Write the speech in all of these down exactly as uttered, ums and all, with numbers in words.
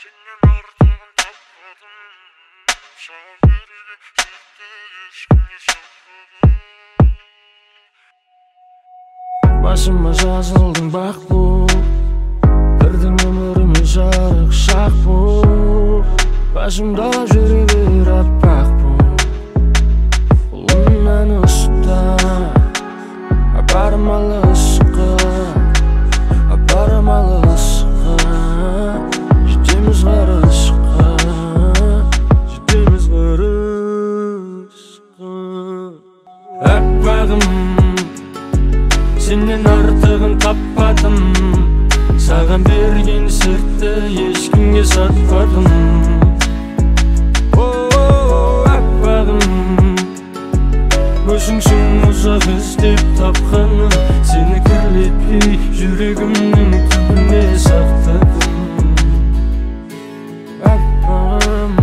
Başıma жазылдың бақ бұл, кірдің өміріме жарық шақ бұл. Başımda жүре бер аппақ бұл, ұлымнан ұста апарым алысқа, апарым алысқа. Жетеміз ғарышқа, жетеміз ғарышқа. Аппағым, сенен артығын таппадым, саған берген сыртты ешкімге сатпадым. Аппағым, өзіңсің ұзақ іздеп тапқаным, сені кірлетпей жүрегімнің түбіне сақтадым. Аппағым,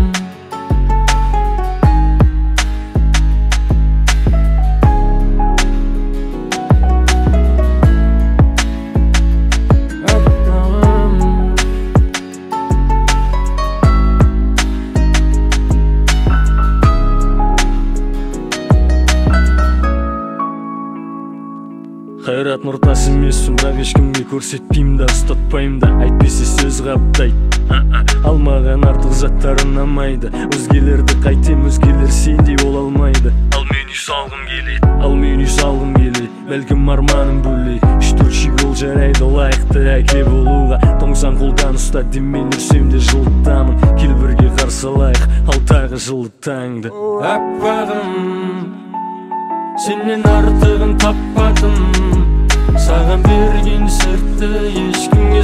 қайрат нұртас емеспін, бірақ ешкімге көрсетпеймін да, ұстатпаймын да, әйтпесе сөз қаптайды. Алмаған артық заттар ұнамайды, өзгелерді қайтем, өзгелер сендей бола алмайды. Ал мен үй салғым келеді, ал мен үй салғым келеді, бәлкім арманым бөлей. Үш-төрт жол жарайды лайықты әке болуға, тоңсан қолдан ұста демен үрсем де жылытамын. Кел бірге қарсылайық алтағы жылы таңды. Аппағым, сенен артығын таппадым, саған берген сыртты ешкімге